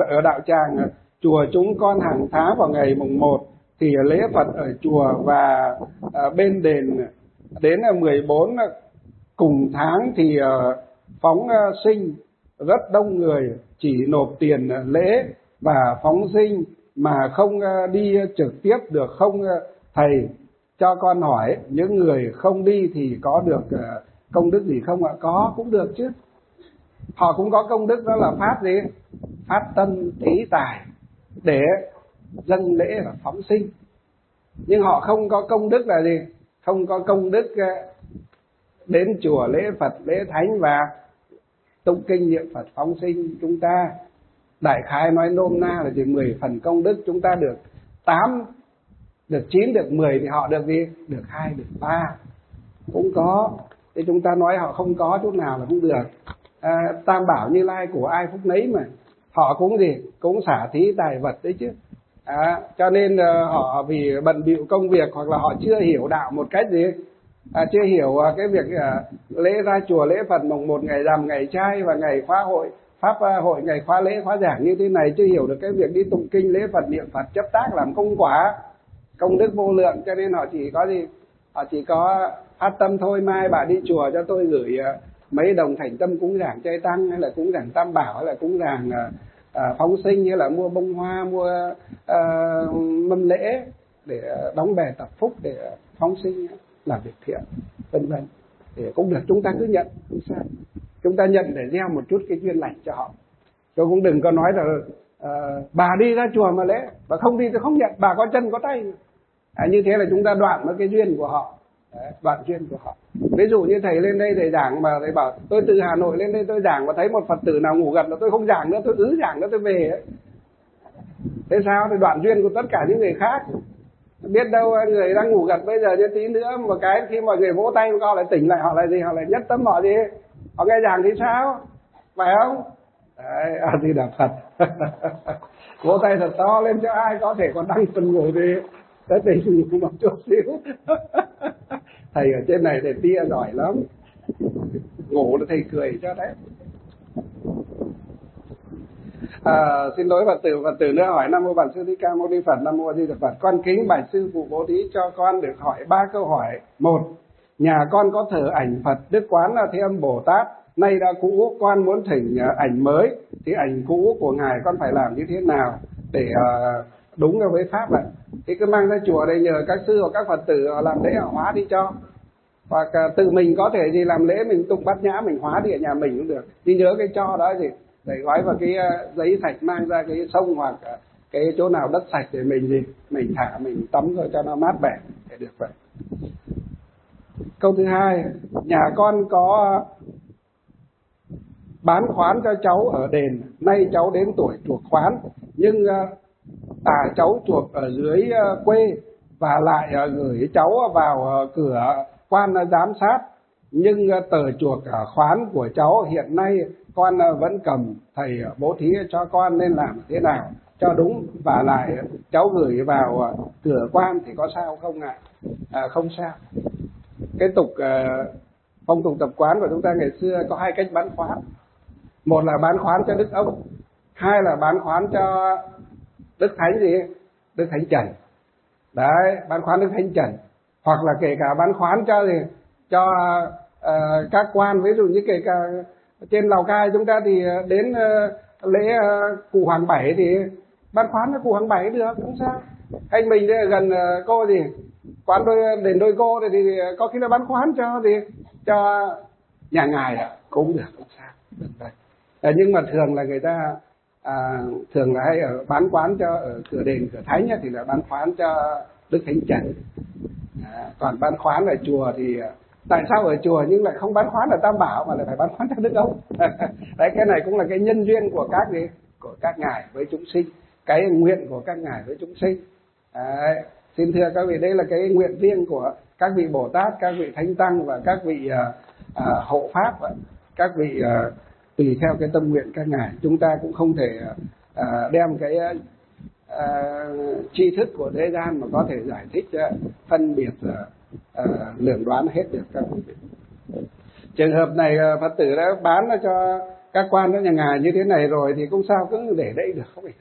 ở đạo tràng chùa chúng con hàng tháng vào ngày mùng 1 thì lễ Phật ở chùa và bên đền đến 14 cùng tháng thì phóng sinh rất đông người chỉ nộp tiền lễ và phóng sinh mà không đi trực tiếp được. Không thầy cho con hỏi những người không đi thì có được công đức gì không ạ? Có, cũng được chứ. Họ cũng có công đức, đó là phát gì? Phát tâm thí tài để dâng lễ và phóng sinh. Nhưng họ không có công đức là gì? Không có công đức đến chùa lễ Phật, lễ Thánh và tụng kinh niệm Phật phóng sinh. Chúng ta đại khái nói nôm na là chỉ 10 phần công đức. Chúng ta được 8, được 9, được 10 thì họ được gì? Được 2, được 3 cũng có. Thì chúng ta nói họ không có chút nào là không được. Tam bảo Như Lai của ai phúc nấy mà. Họ cũng gì? Cũng xả thí tài vật đấy chứ. Cho nên họ vì bận bịu công việc hoặc là họ chưa hiểu đạo một cách gì? Chưa hiểu cái việc lễ ra chùa lễ Phật mùng 1 ngày rằm, ngày trai và ngày khóa hội pháp hội, ngày khóa lễ khóa giảng như thế này, chưa hiểu được cái việc đi tụng kinh lễ Phật niệm Phật chấp tác làm công quả công đức vô lượng. Cho nên họ chỉ có gì? Họ chỉ có phát tâm thôi. Mai bà đi chùa cho tôi gửi mấy đồng thành tâm cúng giảng chay tăng, hay là cúng giảng tam bảo, hay là cúng giảng phóng sinh, hay là mua bông hoa, mua mâm lễ để đóng bè tập phúc, để phóng sinh làm việc thiện vân vân, thì cũng được. Chúng ta cứ nhận, không sao. Chúng ta nhận để gieo một chút cái duyên lành cho họ. Tôi cũng đừng có nói là bà đi ra chùa mà lễ, bà không đi tôi không nhận. Bà có chân có tay, như thế là chúng ta đoạn với cái duyên của họ. Đấy, đoạn duyên của họ. Ví dụ như thầy lên đây thầy giảng mà thầy bảo tôi từ Hà Nội lên đây tôi giảng và thấy một Phật tử nào ngủ gật là tôi không giảng nữa, tôi giảng nữa tôi về ấy. Thế sao? Thì đoạn duyên của tất cả những người khác. Biết đâu người đang ngủ gật bây giờ như tí nữa một cái khi mọi người vỗ tay họ lại tỉnh lại, họ lại gì? Họ lại nhất tâm họ gì? Họ nghe giảng thì sao? Phải không? Đấy, Di Đà Phật. Vỗ tay thật to lên cho ai có thể còn đang phần ngủ thì tới tỉnh ngủ một chút xíu. Thầy ở trên này thầy tia giỏi lắm, ngủ là thầy cười cho đấy. Xin lỗi Phật tử nữa hỏi. Nam mô Bản Sư Thích Ca Mâu Ni Phật. Nam mô A Di Đà Phật. Con kính bạch sư phụ bố thí cho con được hỏi 3 câu hỏi. 1. Nhà con có thờ ảnh Phật Đức Quán là Thế Âm Bồ Tát, nay đã cũ, con muốn thỉnh ảnh mới, thì ảnh cũ của ngài con phải làm như thế nào để đúng với pháp ạ? Thì cứ mang ra chùa đây nhờ các sư hoặc các Phật tử làm lễ họ hóa đi cho, hoặc tự mình có thể gì làm lễ mình tụng bát nhã mình hóa đi ở nhà mình cũng được. Đi nhớ cái cho đó gì để gói vào cái giấy sạch mang ra cái sông hoặc cái chỗ nào đất sạch để mình gì mình thả mình tắm rồi cho nó mát mẻ để được vậy. Câu thứ 2, nhà con có bán khoán cho cháu ở đền, nay cháu đến tuổi chuộc khoán, nhưng cháu chuộc ở dưới quê và lại gửi cháu vào cửa quan giám sát, nhưng tờ chuộc khoán của cháu hiện nay con vẫn cầm, thầy bố thí cho con nên làm thế nào cho đúng, và lại cháu gửi vào cửa quan thì có sao không ạ? Không sao. Cái phong tục tập quán của chúng ta ngày xưa có 2 cách bán khoán. Một là bán khoán cho Đức Ông, 2 là bán khoán cho Đức Thánh gì? Đức Thánh Trần. Đấy, bán khoán Đức Thánh Trần. Hoặc là kể cả bán khoán cho gì? Cho các quan, ví dụ như kể cả trên Lào Cai chúng ta thì đến lễ Cụ Hoàng Bảy thì bán khoán cho Cụ Hoàng Bảy được, không sao. Hay mình đây gần cô gì? Quán đền Đôi Cô thì có khi là bán khoán cho gì? Cho nhà ngài cũng được, không sao. Nhưng mà thường là người ta thường là hay ở bán quán cho ở cửa đền cửa thánh thì là bán khoán cho Đức Thánh Trần. Còn bán khoán ở chùa thì tại sao ở chùa nhưng lại không bán khoán ở Tam Bảo mà lại phải bán khoán cho Đức Ông? Đấy, cái này cũng là cái nhân duyên của các ngài với chúng sinh, cái nguyện của các ngài với chúng sinh. Đấy, xin thưa các vị, đây là cái nguyện riêng của các vị Bồ Tát, các vị Thánh Tăng và các vị hộ pháp, các vị tùy theo cái tâm nguyện các ngài. Chúng ta cũng không thể đem cái tri thức của thế gian mà có thể giải thích phân biệt lường đoán hết được các vị. Trường hợp này Phật tử đã bán cho các quan ở nhà ngài như thế này rồi thì không sao, cứ để đây được, không phải.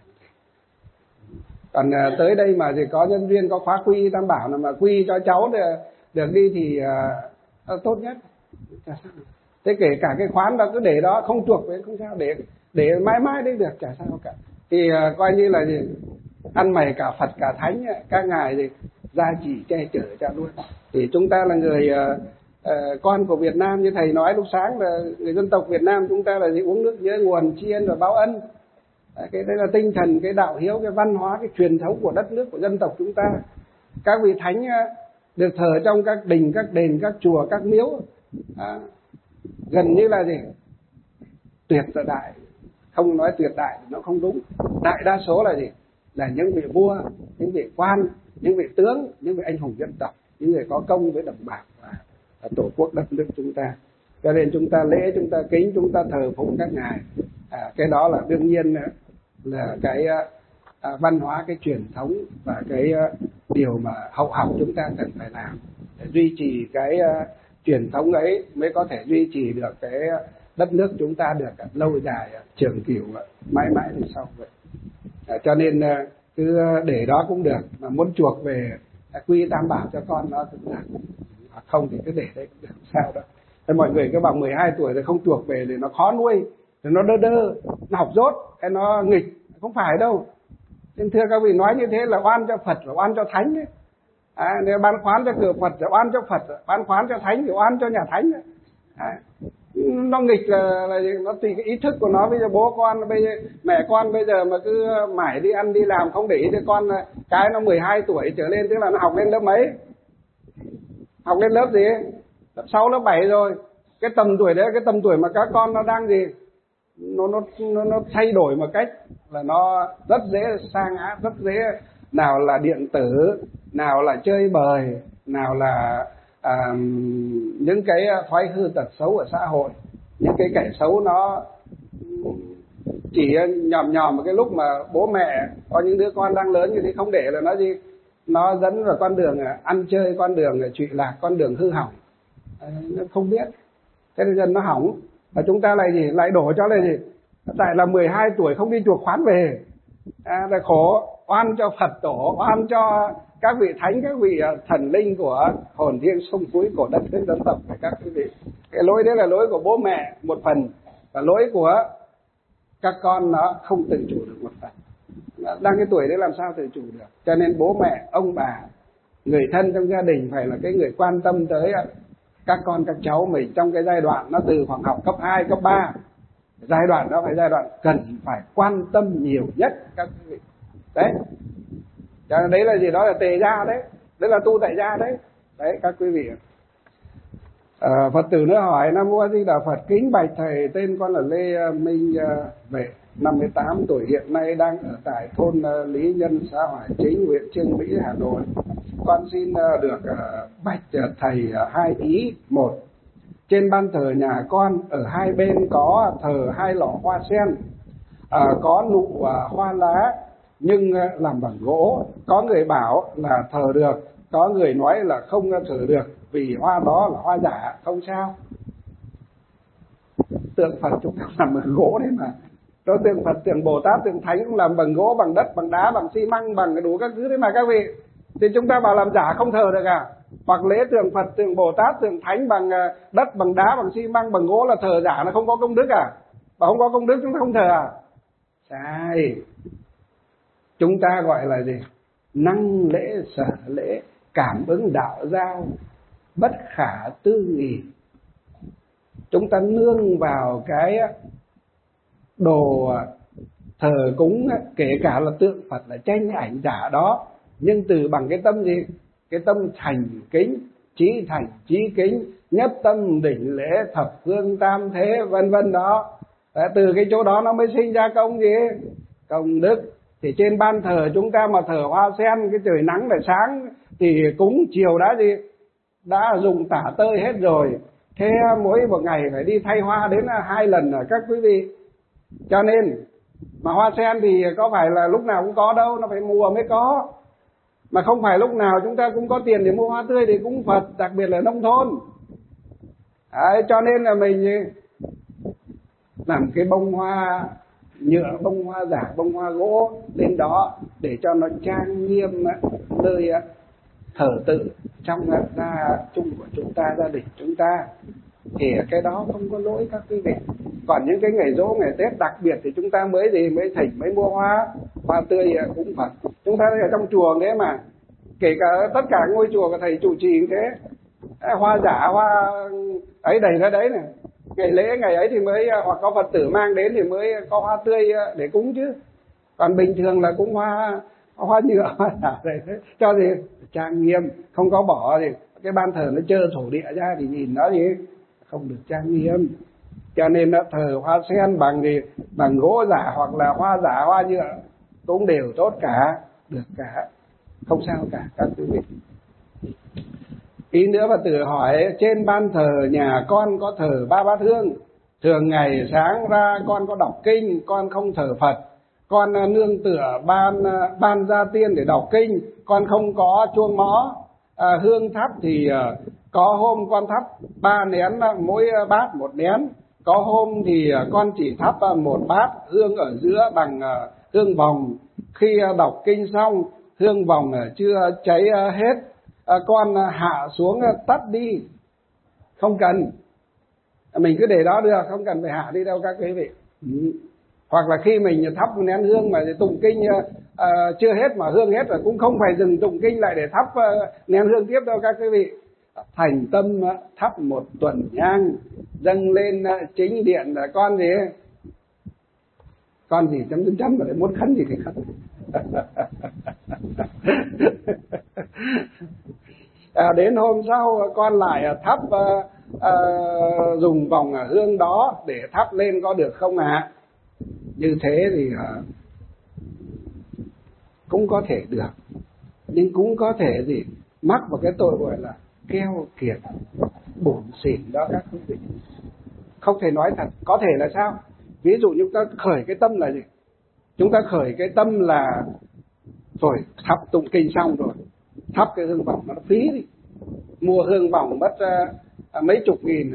Còn tới đây mà thì có nhân viên có khóa quy tam bảo là mà quy cho cháu được đi thì tốt nhất. Thế kể cả cái khoán đó cứ để đó không chuộc về không sao, để mãi mãi đấy được, chả sao cả. Thì coi như là gì, ăn mày cả Phật cả Thánh, các ngài thì gia chỉ che chở cho luôn. Thì chúng ta là người con của Việt Nam, như thầy nói lúc sáng là người dân tộc Việt Nam chúng ta là gì, uống nước nhớ nguồn, tri ân và báo ân. Cái đấy là tinh thần, cái đạo hiếu, cái văn hóa, cái truyền thống của đất nước, của dân tộc chúng ta. Các vị thánh được thờ trong các đình, các đền, các chùa, các miếu, gần như là gì, tuyệt đại, không nói tuyệt đại nó không đúng, đại đa số là gì, là những vị vua, những vị quan, những vị tướng, những vị anh hùng dân tộc, những người có công với đồng bào và tổ quốc đất nước chúng ta. Cho nên chúng ta lễ, chúng ta kính, chúng ta thờ phụng các ngài. Cái đó là đương nhiên là cái văn hóa, cái truyền thống và cái điều mà hậu học chúng ta cần phải làm để duy trì cái truyền thống ấy, mới có thể duy trì được cái đất nước chúng ta được lâu dài, trường cửu, mãi mãi về sau vậy. Cho nên cứ để đó cũng được, mà muốn chuộc về quy tam bảo cho con nó cũng được, hoặc không thì cứ để đấy cũng được, sao đâu. Thế mọi người cứ bảo 12 tuổi rồi không chuộc về thì nó khó nuôi, thì nó đơ, nó học dốt, hay nó nghịch, không phải đâu. Nên thưa các vị, nói như thế là oan cho Phật và oan cho Thánh ấy. Nếu ban khoán cho cửa Phật thì oan cho Phật, ban khoán cho Thánh thì oan cho nhà Thánh ấy. Nó nghịch là nó tùy cái ý thức của nó. Bây giờ bố con, bây giờ mẹ con bây giờ mà cứ mãi đi ăn đi làm không để ý cho con, cái nó 12 tuổi trở lên, tức là nó học lên lớp mấy, học lên lớp gì, lớp 6, lớp 7 rồi. Cái tầm tuổi đấy, cái tầm tuổi mà các con nó đang gì, nó thay đổi một cách là nó rất dễ sa ngã, rất dễ, nào là điện tử, nào là chơi bời, nào là những cái thói hư tật xấu ở xã hội. Những cái kẻ xấu nó chỉ nhòm một cái lúc mà bố mẹ có những đứa con đang lớn như thế không để là nó gì, nó dẫn vào con đường ăn chơi, con đường trụy lạc, con đường hư hỏng, nó không biết, thế nên dần nó hỏng. Và chúng ta lại gì, lại đổ cho là gì, tại là 12 tuổi không đi chuộc khoán về, là khổ, oan cho Phật tổ, oan cho các vị thánh, các vị thần linh của hồn thiêng sông suối của đất nước dân tộc. Các quý vị, cái lỗi đấy là lỗi của bố mẹ một phần, và lỗi của các con nó không tự chủ được một phần. Đang cái tuổi đấy làm sao tự chủ được. Cho nên bố mẹ, ông bà, người thân trong gia đình phải là cái người quan tâm tới các con, các cháu mình trong cái giai đoạn nó từ khoảng học cấp 2, cấp 3. Giai đoạn đó phải giai đoạn cần phải quan tâm nhiều nhất các quý vị. Đấy. Cho nên đấy là gì, đó là tề gia đấy, đấy là tu tại gia đấy. Đấy các quý vị. Phật tử nữa hỏi: Nam Mô A Di Đà Phật, kính bạch thầy, tên con là Lê Minh Vệ, 58 tuổi, hiện nay đang ở tại thôn Lý Nhân, xã Hoài Chính, huyện Chương Mỹ, Hà Nội. Con xin được bạch thầy hai ý. Một, trên ban thờ nhà con ở hai bên có thờ hai lọ hoa sen, có nụ hoa lá nhưng làm bằng gỗ. Có người bảo là thờ được, có người nói là không thờ được vì hoa đó là hoa giả, không sao. Tượng Phật chúng ta làm bằng gỗ đấy mà. Đó, tượng Phật, tượng Bồ Tát, tượng Thánh cũng làm bằng gỗ, bằng đất, bằng đá, bằng xi măng, bằng đủ các thứ đấy mà các vị. Thì chúng ta bảo làm giả không thờ được à? Hoặc lễ tượng Phật, tượng Bồ Tát, tượng Thánh bằng đất, bằng đá, bằng xi măng, bằng gỗ là thờ giả, nó không có công đức à? Và không có công đức chúng ta không thờ à? Sai. Chúng ta gọi là gì? Năng lễ, sở lễ, cảm ứng đạo giao, bất khả tư nghị. Chúng ta nương vào cái đồ thờ cúng, kể cả là tượng Phật, là tranh ảnh giả đó, nhưng từ bằng cái tâm gì? Cái tâm thành kính, chí thành chí kính, nhất tâm đỉnh lễ, thập phương tam thế, vân vân đó. Từ cái chỗ đó nó mới sinh ra công gì? Công đức. Thì trên ban thờ chúng ta mà thờ hoa sen, cái trời nắng lại sáng thì cúng chiều đã gì? Đã dùng tả tơi hết rồi. Thế mỗi một ngày phải đi thay hoa đến 2 lần các quý vị. Cho nên mà hoa sen thì có phải là lúc nào cũng có đâu, nó phải mùa mới có. Mà không phải lúc nào chúng ta cũng có tiền để mua hoa tươi để cúng Phật, đặc biệt là nông thôn. Đấy, cho nên là mình làm cái bông hoa nhựa, bông hoa giả, bông hoa gỗ lên đó để cho nó trang nghiêm nơi thờ tự trong gia chung của chúng ta, gia đình chúng ta, thì cái đó không có lỗi các quý vị. Còn những cái ngày giỗ, ngày Tết đặc biệt thì chúng ta mới thỉnh, mới mua hoa tươi cúng Phật. Chúng ta ở trong chùa thế mà, kể cả tất cả ngôi chùa của thầy trụ trì thế, hoa giả, hoa ấy đầy ra đấy này. Ngày lễ ngày ấy thì mới, hoặc có Phật tử mang đến thì mới có hoa tươi để cúng chứ. Còn bình thường là cúng hoa nhựa, hoa giả đấy, cho gì trang nghiêm, không có bỏ thì cái ban thờ nó trơ thổ địa ra thì nhìn nó gì không được trang nghiêm. Cho nên nó thờ hoa sen bằng gỗ giả hoặc là hoa giả, hoa nhựa cũng đều tốt cả, được cả, không sao cả các quý vị. Ý nữa Phật tử hỏi, trên ban thờ nhà con có thờ ba bát hương, thường ngày sáng ra con có đọc kinh, con không thờ Phật, con nương tựa ban gia tiên để đọc kinh, con không có chuông mõ, hương thắp thì có hôm con thắp 3 nén, mỗi bát 1 nén, có hôm thì con chỉ thắp 1 bát hương ở giữa bằng hương vòng. Khi đọc kinh xong, hương vòng chưa cháy hết, con hạ xuống tắt đi, không cần, mình cứ để đó được, không cần phải hạ đi đâu các quý vị. Hoặc là khi mình thắp nén hương mà tụng kinh chưa hết mà hương hết rồi, cũng không phải dừng tụng kinh lại để thắp nén hương tiếp đâu các quý vị. Thành tâm thắp 1 tuần nhang dâng lên chính điện là con gì chấm rồi, muốn khấn gì thì khấn. Đến hôm sau con lại thắp dùng vòng hương đó để thắp lên có được không ạ? Như thế thì cũng có thể được, nhưng cũng có thể mắc vào cái tội gọi là keo kiệt bủn xỉn đó các quý vị. Không thể nói thật. Có thể là sao? Ví dụ chúng ta khởi cái tâm là gì? Chúng ta khởi cái tâm là rồi thắp tụng kinh xong rồi thắp cái hương vòng nó phí đi, mua hương vòng mất mấy chục nghìn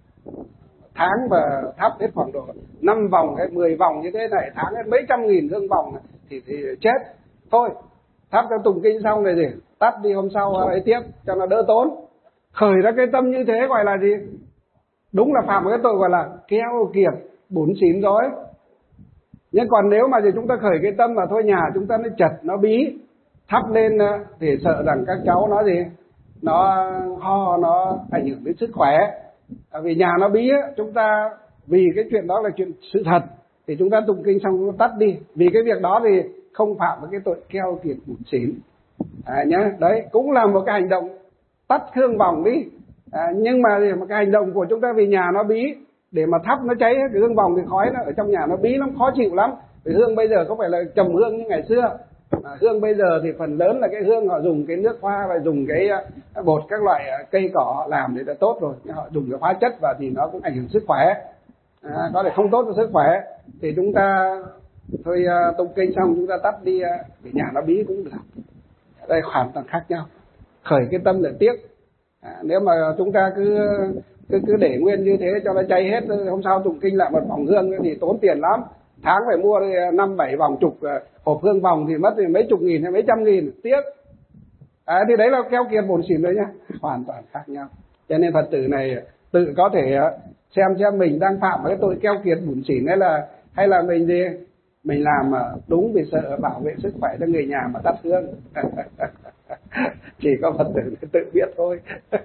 tháng và thắp hết khoảng độ 5 vòng hay 10 vòng như thế này, tháng hết mấy trăm nghìn hương vòng thì chết. Thôi thắp cho tụng kinh xong rồi tắt đi, hôm sau ấy tiếp cho nó đỡ tốn. Khởi ra cái tâm như thế gọi là gì? Đúng là phạm cái tội gọi là keo kiệt bủn xỉn rồi. Nhưng còn nếu mà chúng ta khởi cái tâm mà thôi nhà chúng ta nó chật, nó bí, thắp lên thì sợ rằng các cháu nó ho, nó ảnh hưởng đến sức khỏe. Vì nhà nó bí, chúng ta vì cái chuyện đó là chuyện sự thật thì chúng ta tụng kinh xong chúng ta tắt đi. Vì cái việc đó thì không phạm với cái tội keo kiệt bủn xỉn nhá. Đấy cũng là một cái hành động tắt hương vòng đi. Nhưng mà một cái hành động của chúng ta vì nhà nó bí, để mà thắp nó cháy cái hương vòng thì khói nó ở trong nhà nó bí lắm, khó chịu lắm. Vì hương bây giờ không phải là trầm hương như ngày xưa. Hương bây giờ thì phần lớn là cái hương họ dùng cái nước hoa và dùng cái bột các loại cây cỏ làm thì đã tốt rồi. Nhưng họ dùng cái hóa chất vào thì nó cũng ảnh hưởng sức khỏe. Có thể không tốt cho sức khỏe. Thì chúng ta thôi tụng kinh xong chúng ta tắt đi để nhà nó bí cũng được. Đây hoàn toàn khác nhau. Khởi cái tâm là tiếc. Nếu mà chúng ta cứ để nguyên như thế cho nó cháy hết, hôm sau tụng kinh lại một vòng hương thì tốn tiền lắm. Tháng phải mua 5-7 vòng, chục hộp hương vòng thì mất thì mấy chục nghìn hay mấy trăm nghìn, tiếc. Thì đấy là keo kiệt bủn xỉn đấy nhá, hoàn toàn khác nhau. Cho nên Phật tử này tự có thể xem mình đang phạm cái tội keo kiệt bủn xỉn hay là mình làm đúng vì sợ bảo vệ sức khỏe cho người nhà mà tắt hương. Chỉ có Phật tử tự biết thôi.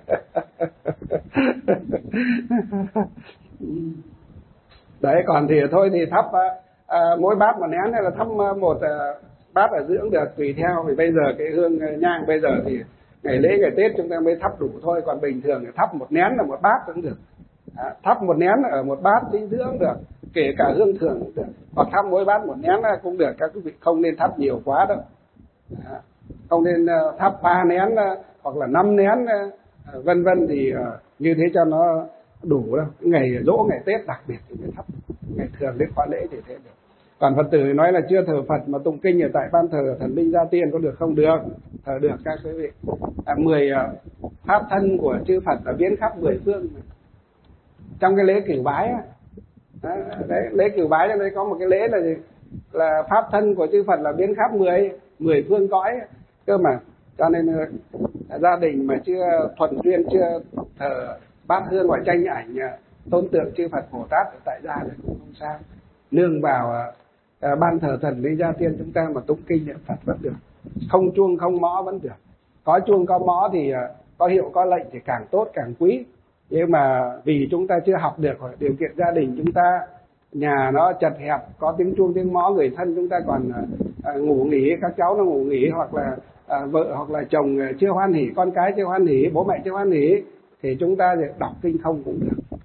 Đấy, còn thì thôi thì thắp mỗi bát một nén hay là thắp một bát ở giữa được, tùy theo. Vì bây giờ cái hương nhang bây giờ thì ngày lễ ngày Tết chúng ta mới thắp đủ thôi, còn bình thường thì thắp một nén là một bát cũng được. Thắp một nén ở một bát chính giữa cũng được, kể cả hương thường cũng được, hoặc thắp mỗi bát một nén cũng được. Các quý vị không nên thắp nhiều quá đâu. Không nên thắp 3 nén hoặc là 5 nén vân vân thì như thế cho nó đủ đâu. Ngày dỗ ngày Tết đặc biệt thì mới thắp, ngày thường đến khóa lễ thì thế được. Còn Phật tử nói là chưa thờ Phật mà tụng kinh ở tại ban thờ thần linh gia tiên có được không? Được, thờ được các quý vị. 10 pháp thân của chư Phật ở biến khắp 10 phương. Trong cái lễ cửu bái Đấy, lễ cửu bái trong đây có một cái lễ là gì? Là pháp thân của chư Phật là biến khắp 10 phương cõi cơ mà. Cho nên gia đình mà chưa thuần duyên, chưa thờ bát hương hoặc tranh ảnh tôn tượng chư Phật Bồ Tát ở tại gia thì cũng không sao. Nương vào ban thờ thần Lý Gia Tiên chúng ta mà tụng kinh niệm Phật vẫn được. Không chuông không mõ vẫn được. Có chuông có mõ thì có hiệu có lệnh thì càng tốt càng quý. Nhưng mà vì chúng ta chưa học được, điều kiện gia đình chúng ta nhà nó chật hẹp, có tiếng chuông tiếng mõ, người thân chúng ta còn ngủ nghỉ, các cháu nó ngủ nghỉ, hoặc là vợ hoặc là chồng chưa hoan hỉ, con cái chưa hoan hỉ, bố mẹ chưa hoan hỉ, thì chúng ta đọc kinh không cũng được.